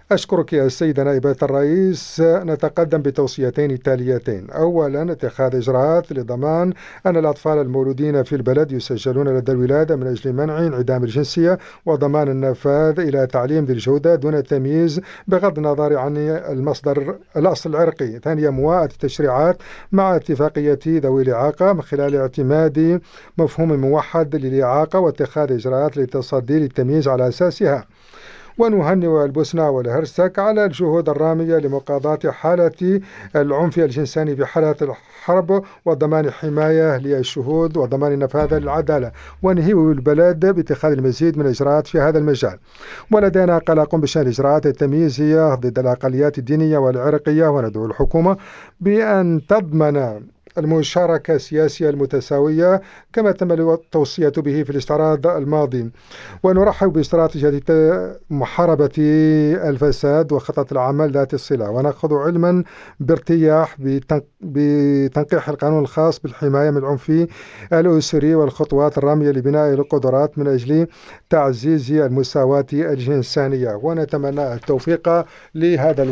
أشكرك يا السيدة نائبة الرئيس. نتقدم بتوصيتين تاليتين. أولا، اتخاذ إجراءات لضمان أن الأطفال المولودين في البلد يسجلون لدى الولادة من أجل منع انعدام الجنسية وضمان النفاذ إلى تعليم ذي الجودة دون تمييز بغض النظر عن الأصل العرقي. ثانيا، مواءة التشريعات مع اتفاقية ذوي الإعاقة من خلال اعتماد مفهوم موحد للإعاقة واتخاذ إجراءات للتصدي للتمييز على أساسها. ونهنئ البوسنة والهرسك على الجهود الرامية لمقاضاة حالة العنف الجنساني في حالة الحرب وضمان حماية للشهود وضمان نفاذ العدالة. ونهيئ البلد باتخاذ المزيد من الإجراءات في هذا المجال. ولدينا قلق بشأن الإجراءات التمييزية ضد الأقليات الدينية والعرقية، وندعو الحكومة بأن تضمن المشاركة السياسية المتساوية كما تم التوصية به في الاستعراض الماضي. ونرحب باستراتيجية محاربة الفساد وخطط العمل ذات الصلة، ونأخذ علما بارتياح بتنقيح القانون الخاص بالحماية من العنف الأسري والخطوات الرامية لبناء القدرات من أجل تعزيز المساواة الجنسانية. ونتمنى التوفيق لهذا